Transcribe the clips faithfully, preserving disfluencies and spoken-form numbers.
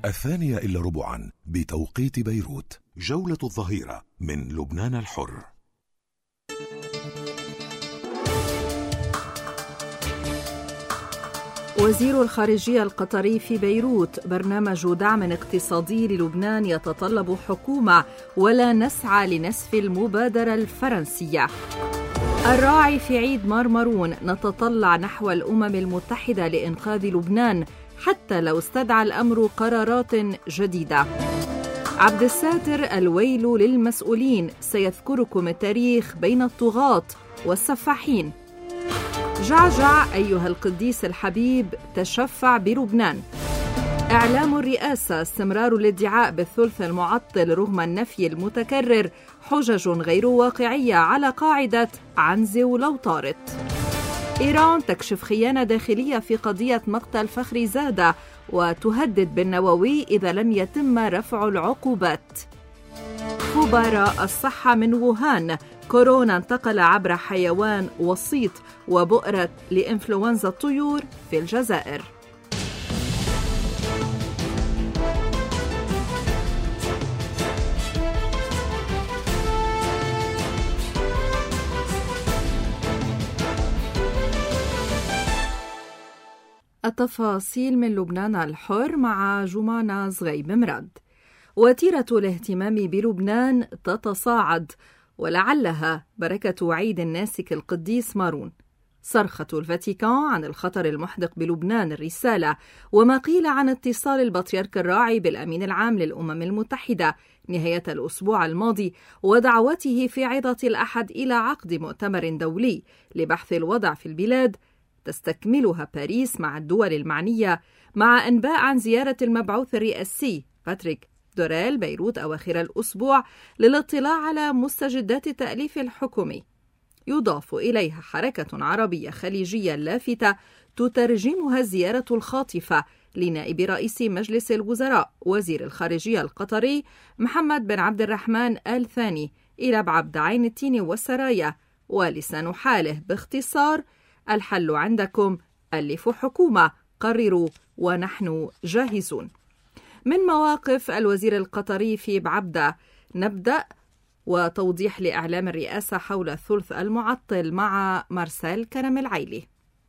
الثانية إلا ربعا بتوقيت بيروت. جولة الظهيرة من لبنان الحر. وزير الخارجية القطري في بيروت: برنامج دعم اقتصادي للبنان يتطلب حكومة، ولا نسعى لنسف المبادرة الفرنسية. الراعي في عيد مارمرون: نتطلع نحو الأمم المتحدة لإنقاذ لبنان حتى لو استدعى الأمر قرارات جديدة. عبد الساتر: الويل للمسؤولين، سيذكركم التاريخ بين الطغاة والسفاحين. جعجع: أيها القديس الحبيب تشفع بلبنان. إعلام الرئاسة: استمرار الادعاء بالثلث المعطل رغم النفي المتكرر، حجج غير واقعية على قاعدة عنز ولو طارت. إيران تكشف خيانة داخلية في قضية مقتل فخري زادة، وتهدد بالنووي إذا لم يتم رفع العقوبات. خبراء الصحة من ووهان: كورونا انتقل عبر حيوان وسيط، وبؤرة لإنفلونزا الطيور في الجزائر. التفاصيل من لبنان الحر مع جمانة زغيب مراد. وتيرة الاهتمام بلبنان تتصاعد، ولعلها بركة عيد الناسك القديس مارون. صرخة الفاتيكان عن الخطر المحدق بلبنان الرسالة، وما قيل عن اتصال البطريرك الراعي بالأمين العام للأمم المتحدة نهاية الأسبوع الماضي، ودعوته في عظة الأحد إلى عقد مؤتمر دولي لبحث الوضع في البلاد تستكملها باريس مع الدول المعنية، مع أنباء عن زيارة المبعوث الرئاسي باتريك دوريل بيروت أواخر الأسبوع للاطلاع على مستجدات التأليف الحكومي. يضاف إليها حركة عربية خليجية لافتة تترجمها الزيارة الخاطفة لنائب رئيس مجلس الوزراء وزير الخارجية القطري محمد بن عبد الرحمن آل ثاني إلى بعبد عين التين والسرايا، ولسان حاله باختصار: الحل عندكم، ألفوا حكومة، قرروا ونحن جاهزون. من مواقف الوزير القطري في بعبدة نبدأ، وتوضيح لإعلام الرئاسة حول الثلث المعطل مع مارسيل كرم العيلي.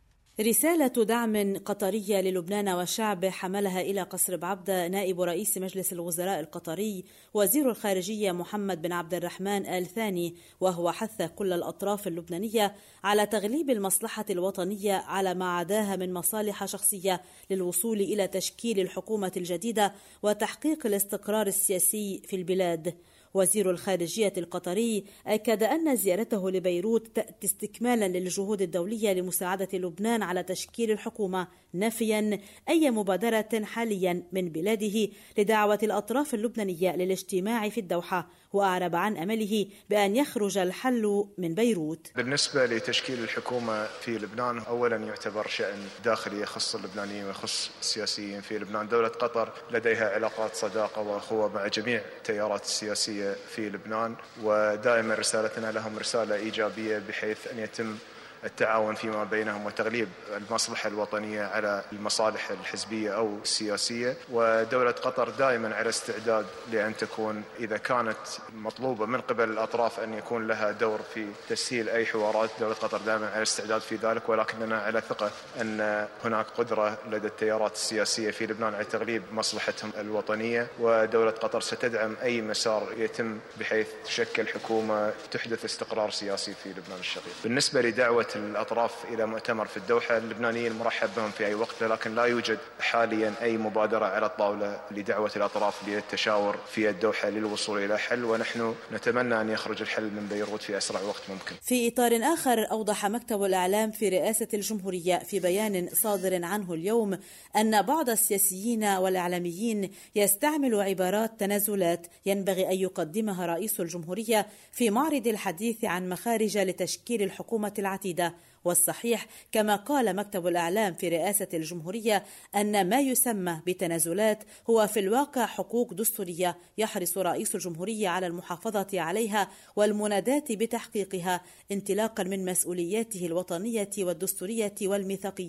رسالة دعم قطرية للبنان وشعبه حملها إلى قصر بعبدة نائب رئيس مجلس الوزراء القطري وزير الخارجية محمد بن عبد الرحمن آل ثاني، وهو حث كل الأطراف اللبنانية على تغليب المصلحة الوطنية على ما عداها من مصالح شخصية للوصول إلى تشكيل الحكومة الجديدة وتحقيق الاستقرار السياسي في البلاد. وزير الخارجية القطري أكد أن زيارته لبيروت تأتي استكمالا للجهود الدولية لمساعدة لبنان على تشكيل الحكومة، نفيا أي مبادرة حاليا من بلاده لدعوة الأطراف اللبنانية للاجتماع في الدوحة، وأعرب عن أمله بأن يخرج الحل من بيروت. بالنسبة لتشكيل الحكومة في لبنان، أولا يعتبر شأن داخلي يخص اللبنانيين ويخص السياسيين في لبنان. دولة قطر لديها علاقات صداقة وأخوة مع جميع التيارات السياسية في لبنان، ودائما رسالتنا لهم رسالة إيجابية بحيث أن يتم التعاون فيما بينهم وتغليب المصلحة الوطنية على المصالح الحزبية أو السياسية. ودولة قطر دائما على استعداد لأن تكون، إذا كانت مطلوبة من قبل الأطراف أن يكون لها دور في تسهيل أي حوارات، دولة قطر دائما على استعداد في ذلك، ولكننا على ثقة أن هناك قدرة لدى التيارات السياسية في لبنان على تغليب مصلحتهم الوطنية، ودولة قطر ستدعم أي مسار يتم بحيث تشكل حكومة تحدث استقرار سياسي في لبنان الشقيق. بالنسبة لدعوة الأطراف إلى مؤتمر في الدوحة، اللبنانيين مرحب بهم في أي وقت، لكن لا يوجد حاليا أي مبادرة على الطاولة لدعوة الأطراف للتشاور في الدوحة للوصول إلى حل، ونحن نتمنى أن يخرج الحل من بيروت في أسرع وقت ممكن. في إطار آخر، أوضح مكتب الإعلام في رئاسة الجمهورية في بيان صادر عنه اليوم أن بعض السياسيين والإعلاميين يستعمل عبارات تنازلات ينبغي أن يقدمها رئيس الجمهورية في معرض الحديث عن مخارج لتشكيل الحكومة العتيدة. والصحيح كما قال مكتب الإعلام في رئاسة الجمهورية أن ما يسمى بتنازلات هو في الواقع حقوق دستورية يحرص رئيس الجمهورية على المحافظة عليها والمناداة بتحقيقها انطلاقا من مسؤولياته الوطنية والدستورية والميثاقية.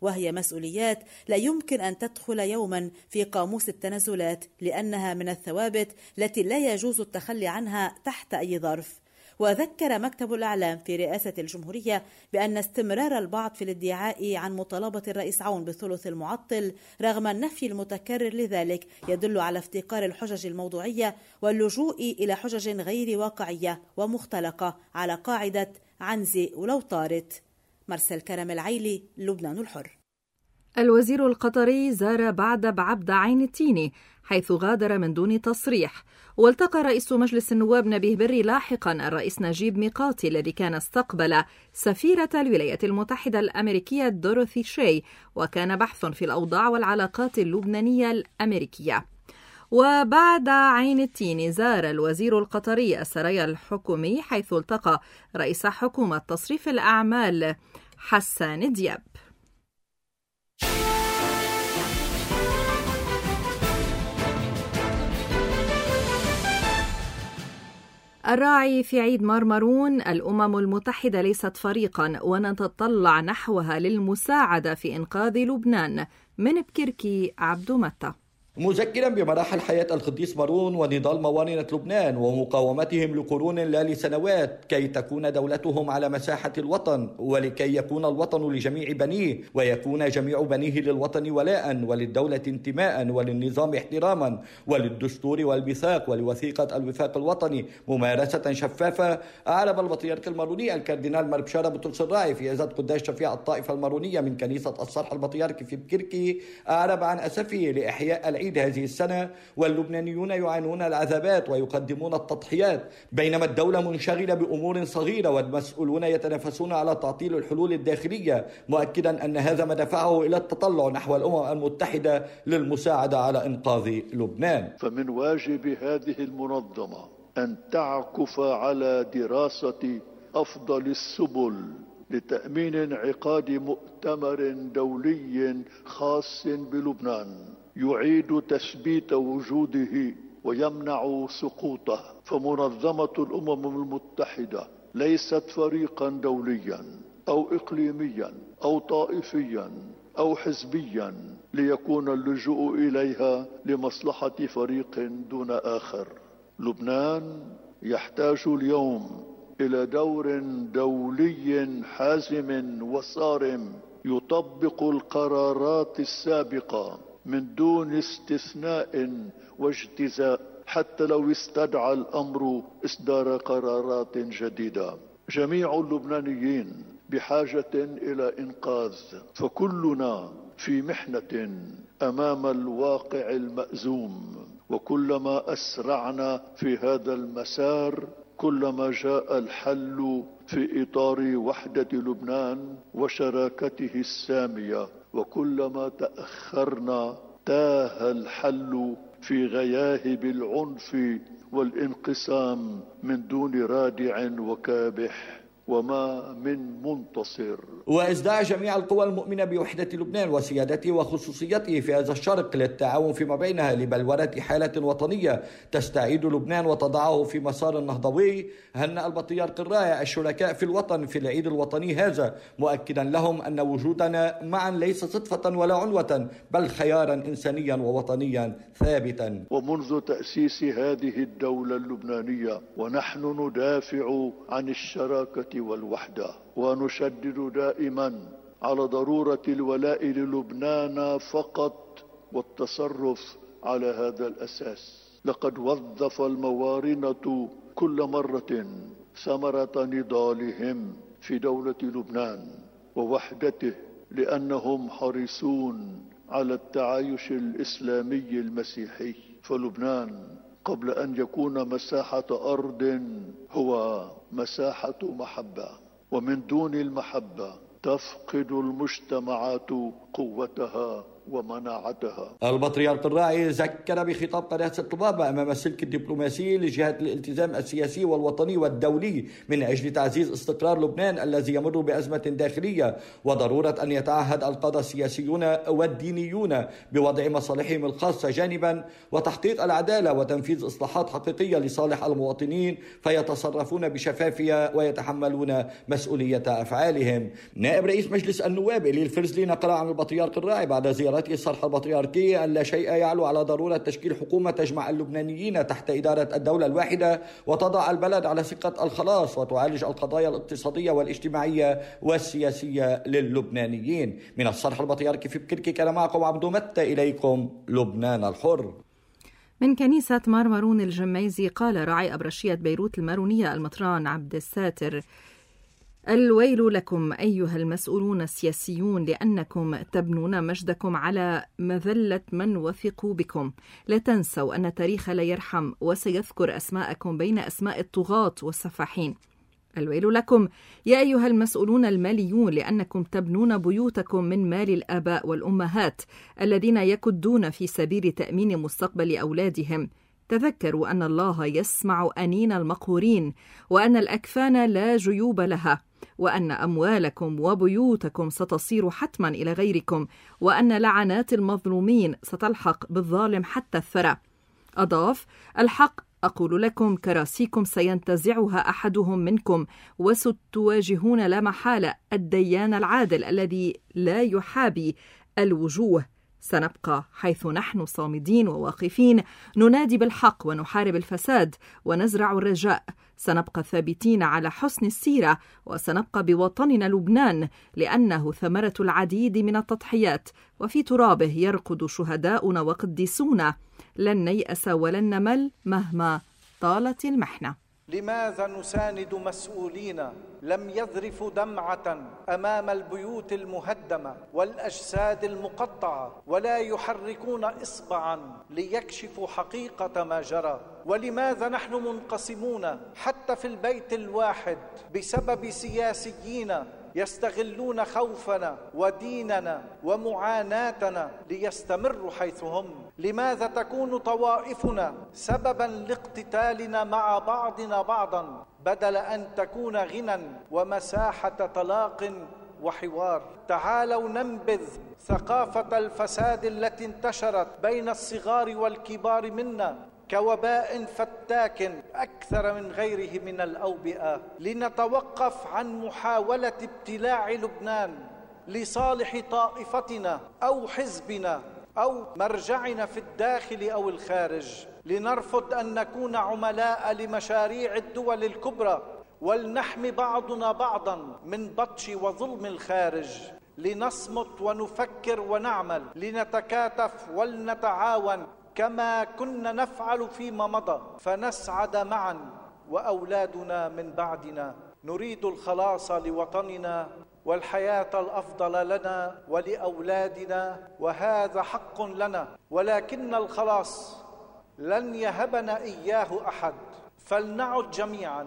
وهي مسؤوليات لا يمكن أن تدخل يوما في قاموس التنازلات، لأنها من الثوابت التي لا يجوز التخلي عنها تحت أي ظرف. وذكر مكتب الإعلام في رئاسة الجمهورية بأن استمرار البعض في الادعاء عن مطالبة الرئيس عون بالثلث المعطل رغم النفي المتكرر لذلك يدل على افتقار الحجج الموضوعية واللجوء إلى حجج غير واقعية ومختلقة على قاعدة عنزي ولو طارت. مرسل كرم العيلي، لبنان الحر. الوزير القطري زار بعد بعبد عين التيني حيث غادر من دون تصريح، والتقى رئيس مجلس النواب نبيه بري لاحقا الرئيس نجيب ميقاتي الذي كان استقبل سفيرة الولايات المتحدة الأمريكية دورثي شاي، وكان بحث في الأوضاع والعلاقات اللبنانية الأمريكية. وبعد عين التيني زار الوزير القطري السرايا الحكومي حيث التقى رئيس حكومة تصريف الأعمال حسان دياب. الراعي في عيد مرمرون: الأمم المتحدة ليست فريقا ونتطلع نحوها للمساعدة في إنقاذ لبنان. من بكركي عبدو متى. مذكرا بمراحل حياة القديس مارون ونضال موانئة لبنان ومقاومتهم لقرون لا لسنوات كي تكون دولتهم على مساحة الوطن، ولكي يكون الوطن لجميع بنيه ويكون جميع بنيه للوطن ولاء وللدولة انتماء وللنظام احتراما وللدستور والميثاق ولوثيقة الوفاق الوطني ممارسة شفافة، أعرب البطريرك الماروني الكاردينال مربشارة بطرس الراعي في عزة قداس شفيع الطائفة المارونية من كنيسة الصرح البطريركي في بكركي، أعرب عن أسفه لإحياء العيد هذه السنة واللبنانيون يعانون العذابات ويقدمون التضحيات بينما الدولة منشغلة بأمور صغيرة والمسؤولون يتنافسون على تعطيل الحلول الداخلية، مؤكدا أن هذا ما دفعه إلى التطلع نحو الأمم المتحدة للمساعدة على إنقاذ لبنان. فمن واجب هذه المنظمة أن تعكف على دراسة أفضل السبل لتأمين انعقاد مؤتمر دولي خاص بلبنان يعيد تثبيت وجوده ويمنع سقوطه. فمنظمة الأمم المتحدة ليست فريقا دوليا أو إقليميا أو طائفيا أو حزبيا ليكون اللجوء إليها لمصلحة فريق دون آخر. لبنان يحتاج اليوم إلى دور دولي حازم وصارم يطبق القرارات السابقة من دون استثناء واجتزاء، حتى لو استدعى الأمر إصدار قرارات جديدة. جميع اللبنانيين بحاجة إلى إنقاذ، فكلنا في محنة أمام الواقع المأزوم، وكلما أسرعنا في هذا المسار كلما جاء الحل في إطار وحدة لبنان وشراكته السامية، وكلما تأخرنا تاه الحل في غياهب العنف والانقسام من دون رادع وكابح وما من منتصر. وازدعى جميع القوى المؤمنة بوحدة لبنان وسيادته وخصوصيته في هذا الشرق للتعاون فيما بينها لبلورة حالة وطنية تستعيد لبنان وتضعه في مسار نهضوي. هنأ البطريرك الراعي الشركاء في الوطن في العيد الوطني هذا، مؤكدا لهم أن وجودنا معا ليس صدفة ولا عنوة بل خيارا إنسانيا ووطنيا ثابتا. ومنذ تأسيس هذه الدولة اللبنانية ونحن ندافع عن الشراكة والوحدة، ونشدد دائما على ضرورة الولاء للبنان فقط والتصرف على هذا الأساس. لقد وظف الموارنة كل مرة ثمرة نضالهم في دولة لبنان ووحدته، لأنهم حريصون على التعايش الإسلامي المسيحي. فلبنان قبل أن يكون مساحة أرض هو مساحة محبة، ومن دون المحبة تفقد المجتمعات قوتها ومناعتها. البطريرك الراعي ذكر بخطاب قداسة البابا أمام السلك الدبلوماسي لجهة الالتزام السياسي والوطني والدولي من أجل تعزيز استقرار لبنان الذي يمر بأزمة داخلية، وضرورة أن يتعهد القادة السياسيون والدينيون بوضع مصالحهم الخاصة جانبا وتحقيق العدالة وتنفيذ إصلاحات حقيقية لصالح المواطنين فيتصرفون بشفافية ويتحملون مسؤولية أفعالهم. نائب رئيس مجلس النواب إلي الفرزلي نقل عن البطريرك الراعي بعد زيارته الصرح البطريركي أن لا شيء يعلو على ضرورة تشكيل حكومة تجمع اللبنانيين تحت إدارة الدولة الواحدة وتضع البلد على سكة الخلاص وتعالج القضايا الاقتصادية والاجتماعية والسياسية للبنانيين. من الصرح البطريركي في بكركي كان معكم عبدو متى، إليكم لبنان الحر. من كنيسة مارمرون الجميزي قال راعي أبرشية بيروت المارونية المطران عبد الساتر: الويل لكم أيها المسؤولون السياسيون لأنكم تبنون مجدكم على مذلة من وثقوا بكم. لا تنسوا أن التاريخ لا يرحم وسيذكر أسماءكم بين أسماء الطغاة والسفاحين. الويل لكم يا أيها المسؤولون الماليون لأنكم تبنون بيوتكم من مال الآباء والأمهات الذين يكدون في سبيل تأمين مستقبل أولادهم. تذكروا أن الله يسمع أنين المقهورين وأن الأكفان لا جيوب لها وأن أموالكم وبيوتكم ستصير حتما إلى غيركم وأن لعنات المظلومين ستلحق بالظالم حتى الثرى. أضاف: الحق أقول لكم كراسيكم سينتزعها أحدهم منكم وستواجهون لا محالة الديان العادل الذي لا يحابي الوجوه. سنبقى حيث نحن صامدين وواقفين ننادي بالحق ونحارب الفساد ونزرع الرجاء. سنبقى ثابتين على حسن السيرة وسنبقى بوطننا لبنان لأنه ثمرة العديد من التضحيات وفي ترابه يرقد شهداؤنا وقديسونا. لن نيأس ولن نمل مهما طالت المحنة. لماذا نساند مسؤولين لم يذرفوا دمعة أمام البيوت المهدمة والأجساد المقطعة ولا يحركون إصبعا ليكشفوا حقيقة ما جرى؟ ولماذا نحن منقسمون حتى في البيت الواحد بسبب سياسيين يستغلون خوفنا وديننا ومعاناتنا ليستمروا حيث هم؟ لماذا تكون طوائفنا سببا لاقتتالنا مع بعضنا بعضا بدل أن تكون غنى ومساحة طلاق وحوار؟ تعالوا ننبذ ثقافة الفساد التي انتشرت بين الصغار والكبار منا كوباء فتاك أكثر من غيره من الأوبئة. لنتوقف عن محاولة ابتلاع لبنان لصالح طائفتنا أو حزبنا أو مرجعنا في الداخل أو الخارج. لنرفض أن نكون عملاء لمشاريع الدول الكبرى ولنحمي بعضنا بعضا من بطش وظلم الخارج. لنصمت ونفكر ونعمل، لنتكاتف ولنتعاون كما كنا نفعل فيما مضى فنسعد معا وأولادنا من بعدنا. نريد الخلاص لوطننا والحياة الأفضل لنا ولأولادنا وهذا حق لنا، ولكن الخلاص لن يهبنا إياه أحد. فلنعد جميعا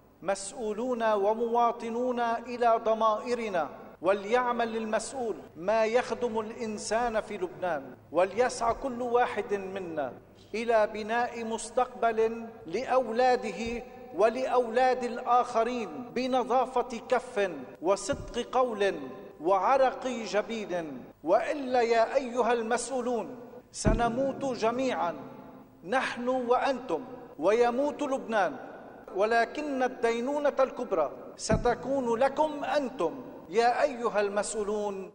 مسؤولون ومواطنون إلى ضمائرنا وليعمل المسؤول ما يخدم الإنسان في لبنان، وليسعى كل واحد منا إلى بناء مستقبل لأولاده ولأولاد الآخرين بنظافة كف وصدق قول وعرق جبين. وإلا يا أيها المسؤولون سنموت جميعا نحن وأنتم ويموت لبنان، ولكن الدينونة الكبرى ستكون لكم أنتم يا أيها المسؤولون.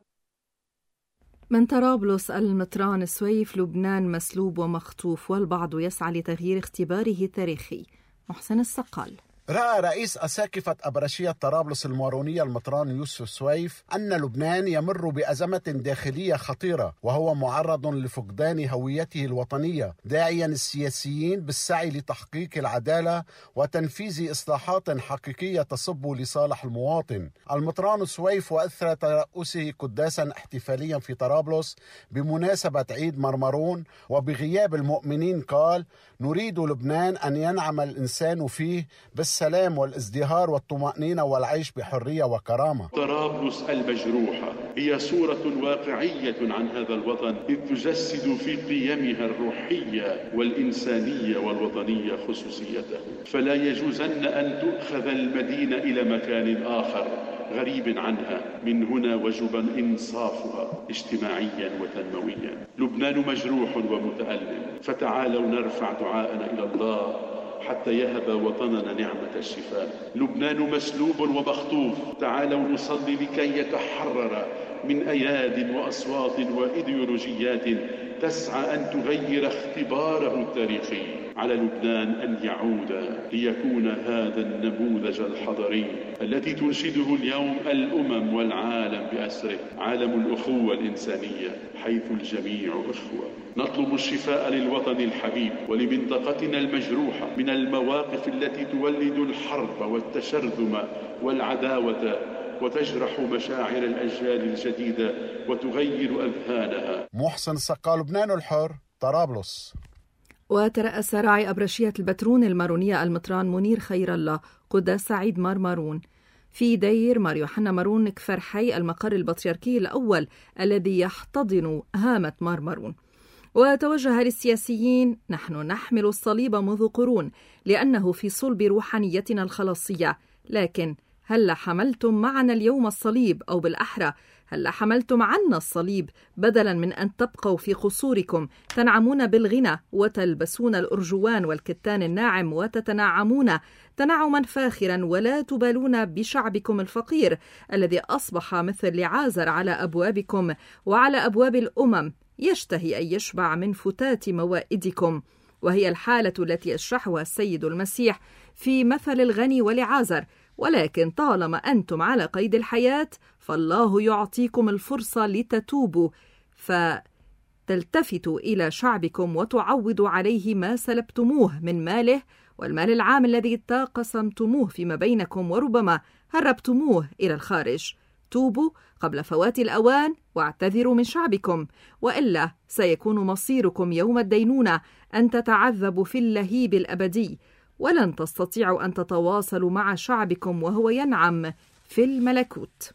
من طرابلس المطران سويف: لبنان مسلوب ومخطوف والبعض يسعى لتغيير اختباره التاريخي. محسن السقال. رأى رئيس أساقفة أبرشية طرابلس المارونية المطران يوسف سويف أن لبنان يمر بأزمة داخلية خطيرة وهو معرض لفقدان هويته الوطنية، داعيا السياسيين بالسعي لتحقيق العدالة وتنفيذ إصلاحات حقيقية تصب لصالح المواطن. المطران سويف وأثر ترأسه قداسا احتفاليا في طرابلس بمناسبة عيد مرمرون وبغياب المؤمنين قال: نريد لبنان أن ينعم الإنسان فيه بالسلام والازدهار والطمأنينة والعيش بحرية وكرامة. طرابلس المجروحة هي صورة واقعية عن هذا الوطن، إذ تجسد في قيمها الروحية والإنسانية والوطنية خصوصيته، فلا يجوزن أن تؤخذ المدينة إلى مكان آخر غريب عنها. من هنا وجب إنصافها اجتماعيا وتنمويا. لبنان مجروح ومتألم، فتعالوا نرفع دعاءنا إلى الله حتى يهب وطننا نعمة الشفاء. لبنان مسلوب ومخطوف، تعالوا نصلي لكي يتحرر من أياد وأصوات وإيديولوجيات تسعى أن تغير اختباره التاريخي. على لبنان أن يعود ليكون هذا النموذج الحضاري الذي تنشده اليوم الأمم والعالم بأسره، عالم الأخوة الإنسانية حيث الجميع إخوة. نطلب الشفاء للوطن الحبيب ولمنطقتنا المجروحة من المواقف التي تولد الحرب والتشرذم والعداوة وتجرح مشاعر الأجيال الجديدة وتغير أذهانها. محسن السقا، لبنان الحر، طرابلس. وترأس راعي أبرشية البترون المارونية المطران منير خير الله قداس سعيد مار مارون في دير مار يوحنا مارون كفر حي المقر البطريركي الأول الذي يحتضن هامة مار مارون. وتوجه للسياسيين: نحن نحمل الصليب منذ قرون لأنه في صلب روحانيتنا الخلاصية، لكن هل حملتم معنا اليوم الصليب، أو بالأحرى هل حملتم عنا الصليب بدلا من أن تبقوا في قصوركم تنعمون بالغنى وتلبسون الأرجوان والكتان الناعم وتتنعمون تنعما فاخرا ولا تبالون بشعبكم الفقير الذي أصبح مثل لعازر على أبوابكم وعلى أبواب الأمم، يشتهي أن يشبع من فتات موائدكم، وهي الحالة التي يشرحها السيد المسيح في مثل الغني ولعازر. ولكن طالما أنتم على قيد الحياة فالله يعطيكم الفرصة لتتوبوا، فتلتفتوا إلى شعبكم وتعوضوا عليه ما سلبتموه من ماله والمال العام الذي تقسمتموه فيما بينكم وربما هربتموه إلى الخارج. توبوا قبل فوات الأوان واعتذروا من شعبكم، وإلا سيكون مصيركم يوم الدينونة أن تتعذبوا في اللهيب الأبدي، ولن تستطيعوا أن تتواصلوا مع شعبكم وهو ينعم في الملكوت.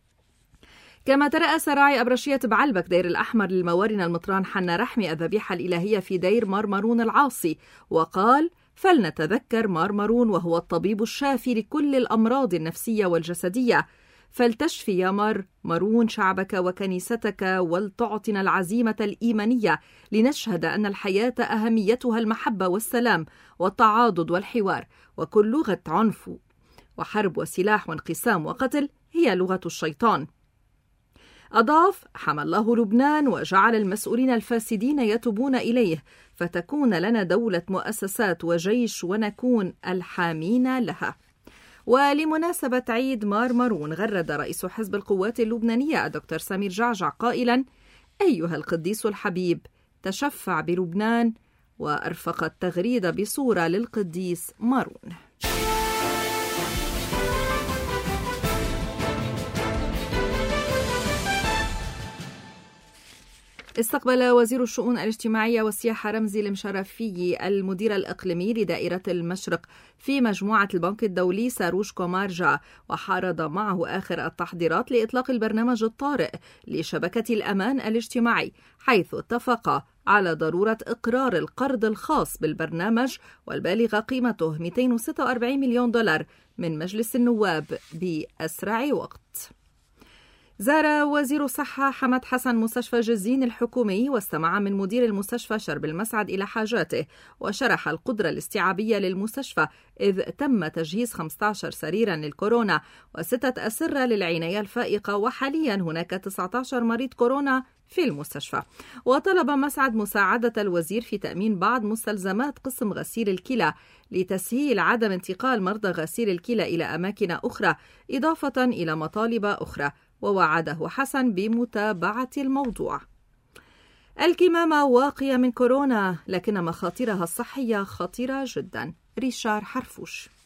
كما ترأس راعي أبرشية بعلبك دير الأحمر للموارن المطران حنا رحمي الذبيحة الإلهية في دير مار مارون العاصي، وقال: فلنتذكر مار مارون وهو الطبيب الشافي لكل الأمراض النفسية والجسدية، فلتشفي يا مار مارون شعبك وكنيستك ولتعطنا العزيمة الإيمانية لنشهد أن الحياة أهميتها المحبة والسلام والتعاضد والحوار، وكل لغة عنف وحرب وسلاح وانقسام وقتل هي لغة الشيطان. أضاف: حمى الله لبنان وجعل المسؤولين الفاسدين يتوبون إليه، فتكون لنا دولة مؤسسات وجيش ونكون الحامين لها. ولمناسبة عيد مار مارون غرد رئيس حزب القوات اللبنانية الدكتور سمير جعجع قائلا: أيها القديس الحبيب، تشفع بلبنان، وأرفق التغريد بصورة للقديس مارون. استقبل وزير الشؤون الاجتماعية والسياحة رمزي المشرفي المدير الإقليمي لدائرة المشرق في مجموعة البنك الدولي ساروش كومارجا، وحارد معه آخر التحضيرات لإطلاق البرنامج الطارئ لشبكة الأمان الاجتماعي، حيث اتفق على ضرورة إقرار القرض الخاص بالبرنامج والبالغ قيمته مئتين وستة وأربعين مليون دولار من مجلس النواب بأسرع وقت. زار وزير الصحة حمد حسن مستشفى جزين الحكومي واستمع من مدير المستشفى شرب المسعد إلى حاجاته، وشرح القدرة الاستيعابية للمستشفى، إذ تم تجهيز خمسة عشر سريرا للكورونا وستة أسرة للعناية الفائقة، وحاليا هناك تسعة عشر مريض كورونا في المستشفى. وطلب مسعد مساعدة الوزير في تأمين بعض مستلزمات قسم غسيل الكلى لتسهيل عدم انتقال مرضى غسيل الكلى إلى أماكن أخرى، إضافة إلى مطالب أخرى، ووعده حسن بمتابعة الموضوع. الكمامة واقية من كورونا، لكن مخاطرها الصحية خطيرة جدا. ريشار حرفوش.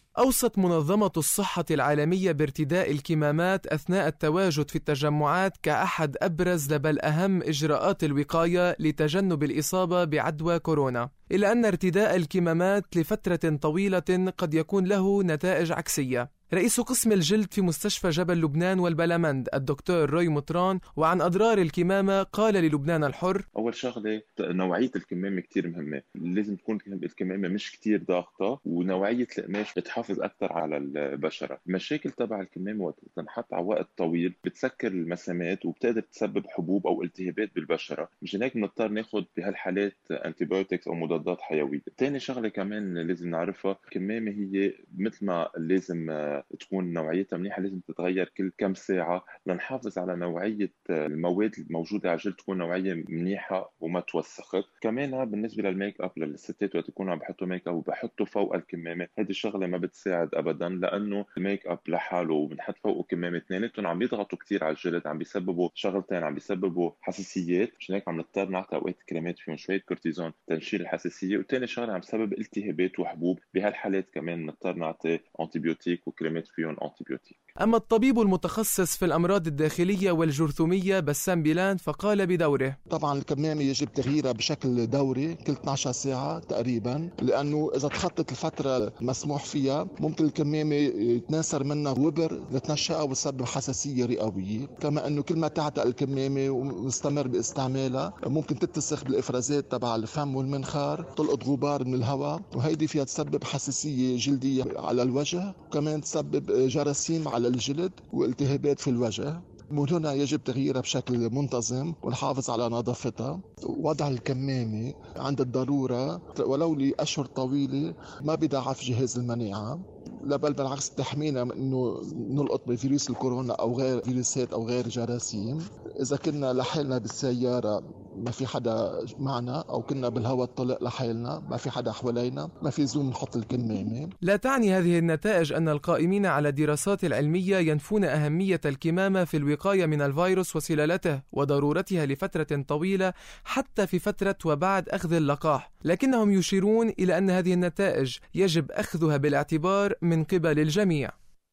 أوصت منظمة الصحة العالمية بارتداء الكمامات أثناء التواجد في التجمعات كأحد أبرز بل أهم إجراءات الوقاية لتجنب الإصابة بعدوى كورونا، إلا أن ارتداء الكمامات لفترة طويلة قد يكون له نتائج عكسية. رئيس قسم الجلد في مستشفى جبل لبنان والبلمند الدكتور روي مطران وعن أضرار الكمامة قال للبنان الحر: أول شغلة نوعية الكمامة كتير مهمة، لازم تكون الكمامة مش كتير ضاغطة، ونوعية القماش بتحافظ أكتر على البشرة. المشاكل تبع الكمامة وقت تنحط على وقت طويل بتسكر المسامات وبتقدر تسبب حبوب أو التهابات بالبشرة، مشان هيك بنضطر ناخد بهالحالات أنتيبيوتكس أو مضادات حيوية. تاني شغلة كمان لازم نعرفها، الكمامة هي مثل ما لازم تكون نوعيتها منيحة لازم تتغير كل كم ساعة لنحافظ على نوعية المواد الموجودة على الجلد تكون نوعية منيحة وما توسخت. كمان بالنسبة للميك اب للستات وقت يكونوا عم بحطوا ميك اب وبحطوا فوق الكمامة، هذه الشغلة ما بتساعد أبدا، لأنه الميك اب لحاله وبنحط فوقه كمامة اثنيناتهم عم بيضغطوا كتير على الجلد، عم بيسببوا شغلتين، عم بيسببوا حساسيات، عشان هيك عم نضطر نعطي أوقات كريمات فيهم شوية كورتيزون تنشيل الحساسية، وثاني شغلة عم بسبب التهابات وحبوب، بهالحالات كمان نضطر نعطي أنتيبيوتيك وكريمات فيهم أنتيبيوتيك. أما الطبيب المتخصص في الأمراض الداخلية والجرثومية بسام بيلان فقال بدوره: طبعا الكمامة يجب تغييرها بشكل دوري كل اثنتي عشرة ساعة تقريبا، لأنه إذا تخطت الفترة المسموح فيها ممكن الكمامة يتناثر منها وبر لتنشأها وتسبب حساسية رئوية. كما أنه كل ما تعتق الكمامة ومستمر باستعمالها ممكن تتسخ بالإفرازات تبع الفم والمنخار، تلقط غبار من الهواء، وهيدي فيها تسبب حساسية جلدية على الوجه، وكمان تسبب جراثيم على الجلد والتهابات في الوجه. من هنا يجب تغييرها بشكل منتظم والحافظ على نظافتها. وضع الكمامة عند الضرورة ولو لأشهر طويلة ما بيضعف جهاز المناعة، لا بل بالعكس تحمينا من انه نلقط بفيروس الكورونا او غير فيروسات او غير جراثيم. اذا كنا لحالنا بالسيارة ما في حدا معنا، او كنا بالهواء الطلق لحالنا ما في حدا حوالينا، ما في زوم نحط الكمامة. لا تعني هذه النتائج أن القائمين على الدراسات العلمية ينفون أهمية الكمامة في الوقاية من الفيروس وسلالته وضرورتها لفترة طويلة حتى في فترة وبعد أخذ اللقاح، لكنهم يشيرون إلى أن هذه النتائج يجب أخذها بالاعتبار من قبل الجميع.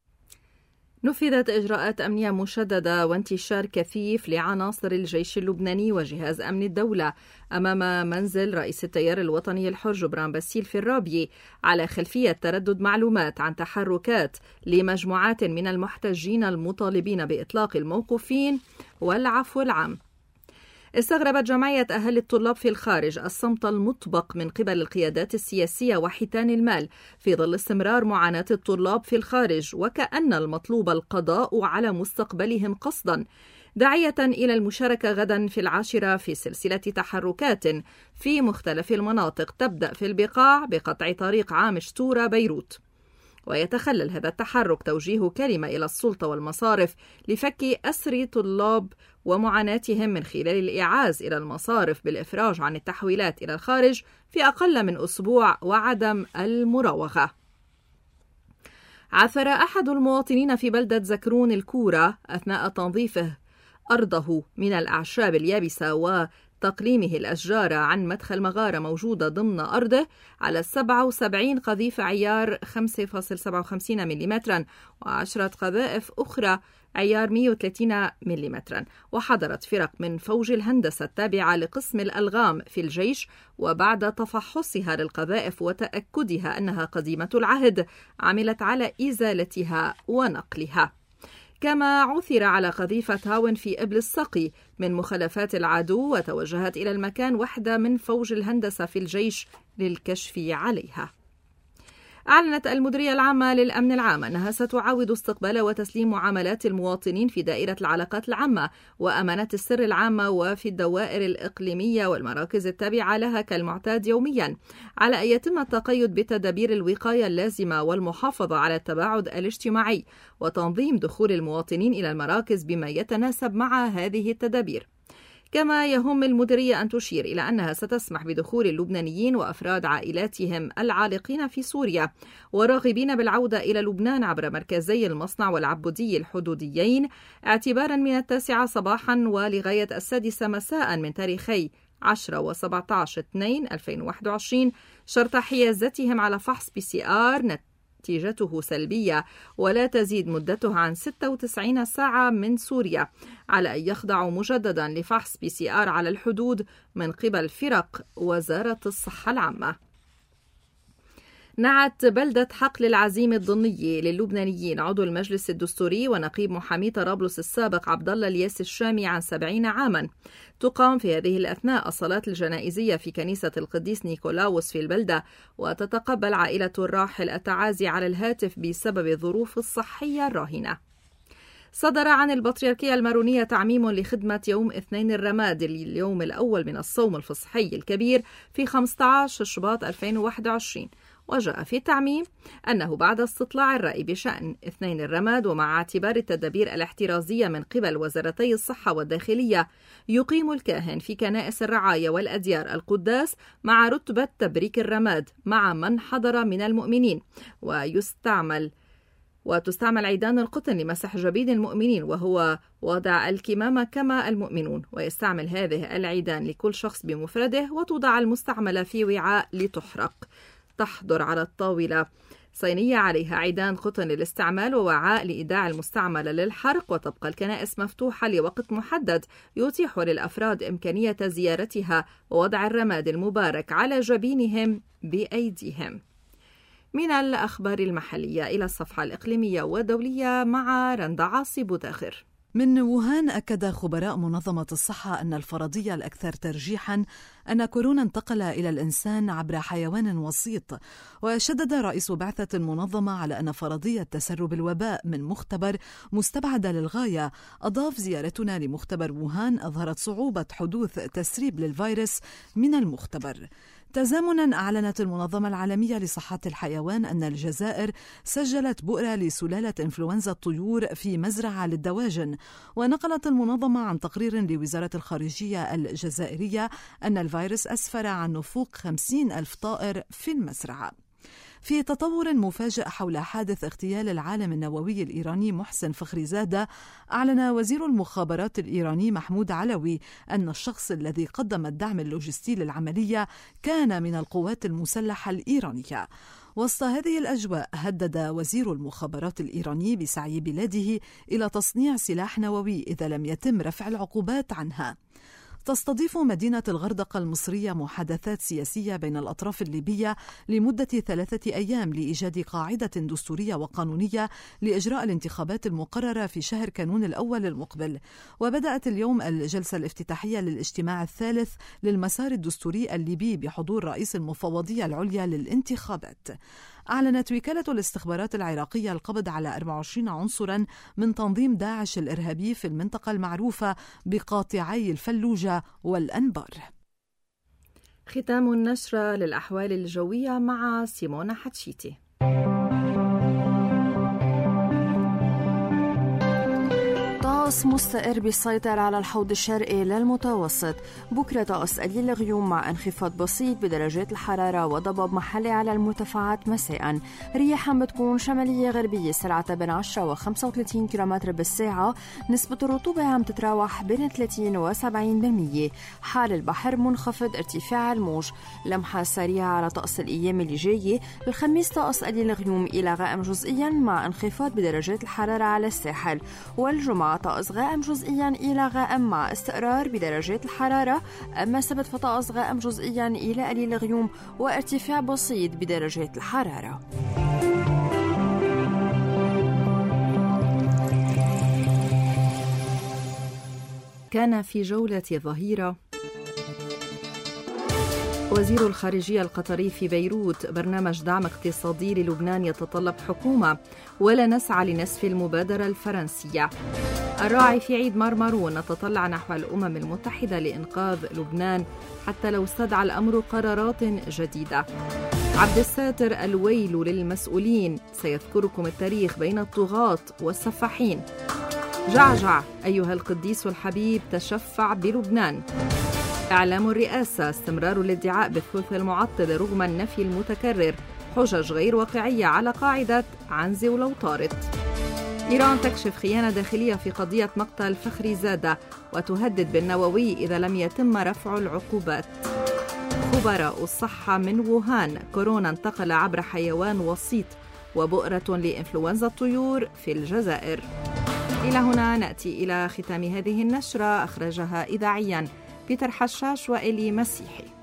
نفذت إجراءات أمنية مشددة وانتشار كثيف لعناصر الجيش اللبناني وجهاز أمن الدولة أمام منزل رئيس التيار الوطني الحر جبران باسيل في الرابية، على خلفية تردد معلومات عن تحركات لمجموعات من المحتجين المطالبين بإطلاق الموقوفين والعفو العام. استغربت جمعية أهالي الطلاب في الخارج الصمت المطبق من قبل القيادات السياسية وحيتان المال في ظل استمرار معاناة الطلاب في الخارج، وكأن المطلوب القضاء على مستقبلهم قصدا، داعية إلى المشاركة غدا في العاشرة في سلسلة تحركات في مختلف المناطق تبدأ في البقاع بقطع طريق عام شتورة بيروت. ويتخلل هذا التحرك توجيه كلمة إلى السلطة والمصارف لفك أسر طلاب ومعاناتهم من خلال الإعاز إلى المصارف بالإفراج عن التحويلات إلى الخارج في أقل من أسبوع وعدم المراوغة. عثر أحد المواطنين في بلدة زكرون الكورة أثناء تنظيفه أرضه من الأعشاب اليابسة وتقليمه الأشجار عن مدخل مغارة موجودة ضمن أرضه على سبعة وسبعين قذيفة عيار خمسة فاصلة سبعة وخمسين ملم وعشرة قذائف أخرى عيار مئة وثلاثين ملم. وحضرت فرق من فوج الهندسة التابعة لقسم الألغام في الجيش، وبعد تفحصها للقذائف وتأكدها أنها قديمة العهد عملت على إزالتها ونقلها. كما عثر على قذيفة هاون في إبل السقي من مخلفات العدو، وتوجهت إلى المكان وحدة من فوج الهندسة في الجيش للكشف عليها. أعلنت المديرية العامة للأمن العام أنها ستعاود استقبال وتسليم معاملات المواطنين في دائرة العلاقات العامة وأمانات السر العامة وفي الدوائر الإقليمية والمراكز التابعة لها كالمعتاد يوميا، على أن يتم التقيد بتدابير الوقاية اللازمة والمحافظة على التباعد الاجتماعي وتنظيم دخول المواطنين إلى المراكز بما يتناسب مع هذه التدابير. كما يهم المديرية أن تشير إلى أنها ستسمح بدخول اللبنانيين وأفراد عائلاتهم العالقين في سوريا وراغبين بالعودة إلى لبنان عبر مركزي المصنع والعبودي الحدوديين اعتبارا من التاسعة صباحا ولغاية السادسة مساء من تاريخي عشرة وسبعة عشر اثنين ألفين وواحد وعشرين، شرط حيازتهم على فحص بي سي آر نتيجته سلبية ولا تزيد مدته عن ستة وتسعين ساعة من سوريا، على أن يخضعوا مجددا لفحص بي سي آر على الحدود من قبل فرق وزارة الصحة العامة. نعت بلدة حقل العزيم الضنية للبنانيين عضو المجلس الدستوري ونقيب محامي طرابلس السابق عبد الله الياس الشامي عن سبعين عاما. تقام في هذه الأثناء الصلاة الجنائزية في كنيسة القديس نيكولاوس في البلدة، وتتقبل عائلة الراحل التعازي على الهاتف بسبب الظروف الصحية الراهنة. صدر عن البطريركية المارونية تعميم لخدمة يوم اثنين الرماد اليوم الأول من الصوم الفصحي الكبير في خمسة عشر شباط ألفين وواحد وعشرين، وجاء في التعميم أنه بعد استطلاع الرأي بشأن اثنين الرماد ومع اعتبار التدابير الاحترازية من قبل وزارتي الصحة والداخلية، يقيم الكاهن في كنائس الرعاية والأديار القداس مع رتبة تبريك الرماد مع من حضر من المؤمنين، ويستعمل وتستعمل عيدان القطن لمسح جبين المؤمنين وهو وضع الكمامة كما المؤمنون، ويستعمل هذه العيدان لكل شخص بمفرده، وتوضع المستعملة في وعاء لتحرق. تحضر على الطاولة صينية عليها عيدان قطن للاستعمال ووعاء لإيداع المستعملة للحرق، وتبقى الكنائس مفتوحة لوقت محدد يتيح للأفراد إمكانية زيارتها ووضع الرماد المبارك على جبينهم بأيديهم. من الأخبار المحلية إلى الصفحة الإقليمية والدولية مع رندا عاصي بوداخر. من ووهان أكد خبراء منظمة الصحة أن الفرضية الأكثر ترجيحاً أن كورونا انتقل إلى الإنسان عبر حيوان وسيط. وشدد رئيس بعثة المنظمة على أن فرضية تسرب الوباء من مختبر مستبعدة للغاية. أضاف: زيارتنا لمختبر ووهان أظهرت صعوبة حدوث تسريب للفيروس من المختبر. تزامناً أعلنت المنظمة العالمية لصحة الحيوان أن الجزائر سجلت بؤرة لسلالة إنفلونزا الطيور في مزرعة للدواجن. ونقلت المنظمة عن تقرير لوزارة الخارجية الجزائرية أن الفيروس أسفر عن نفوق خمسين ألف طائر في المزرعة. في تطور مفاجئ حول حادث اغتيال العالم النووي الإيراني محسن فخريزادة، أعلن وزير المخابرات الإيراني محمود علوي أن الشخص الذي قدم الدعم اللوجستي للعملية كان من القوات المسلحة الإيرانية. وسط هذه الأجواء، هدد وزير المخابرات الإيراني بسعي بلاده إلى تصنيع سلاح نووي إذا لم يتم رفع العقوبات عنها. تستضيف مدينة الغردقة المصرية محادثات سياسية بين الأطراف الليبية لمدة ثلاثة أيام لإيجاد قاعدة دستورية وقانونية لإجراء الانتخابات المقررة في شهر كانون الأول المقبل. وبدأت اليوم الجلسة الافتتاحية للاجتماع الثالث للمسار الدستوري الليبي بحضور رئيس المفوضية العليا للانتخابات. أعلنت وكالة الاستخبارات العراقية القبض على أربعة وعشرين عنصرا من تنظيم داعش الإرهابي في المنطقة المعروفة بقاطعي الفلوجة والأنبار. ختام النشرة للأحوال الجوية مع سيمونا حتشيتي. طقس مستقر بيسيطر على الحوض الشرقي للمتوسط. بكرة طقس قليل الغيوم مع انخفاض بسيط بدرجات الحرارة وضباب محلي على المرتفعات مساء. رياح بتكون شمالية غربية سرعتها بين عشرة وخمسة وثلاثين كيلومتر بالساعة. نسبة الرطوبة عم تتراوح بين ثلاثين وسبعين بالمية. حال البحر منخفض ارتفاع الموج. لمحة سريعة على طقس الأيام اللي جاية. الخميس طقس قليل الغيوم إلى غائم جزئيا مع انخفاض بدرجات الحرارة على الساحل. والجمعة طقس غائم جزئيا إلى غائم مع استقرار بدرجات الحرارة. أما السبت فطقس غائم جزئيا إلى قليل غيوم وارتفاع بسيط بدرجات الحرارة. كان في جولة ظهيرة وزير الخارجية القطري في بيروت: برنامج دعم اقتصادي للبنان يتطلب حكومة، ولا نسعى لنسف المبادرة الفرنسية. الراعي في عيد مارمارون: نتطلع نحو الأمم المتحدة لإنقاذ لبنان حتى لو استدعى الأمر قرارات جديدة. عبد الساتر: الويل للمسؤولين، سيذكركم التاريخ بين الطغاة والسفاحين. جعجع: أيها القديس الحبيب تشفع بلبنان. إعلام الرئاسة: استمرار الادعاء بالثلث المعطل رغم النفي المتكرر، حجج غير واقعية على قاعدة عنزي ولو طارت. إيران تكشف خيانة داخلية في قضية مقتل فخريزادة وتهدد بالنووي إذا لم يتم رفع العقوبات. خبراء الصحة من ووهان: كورونا انتقل عبر حيوان وسيط وبؤرة لإنفلونزا الطيور في الجزائر. إلى هنا نأتي إلى ختام هذه النشرة، أخرجها إذاعيا بيتر حشاش وإلي مسيحي.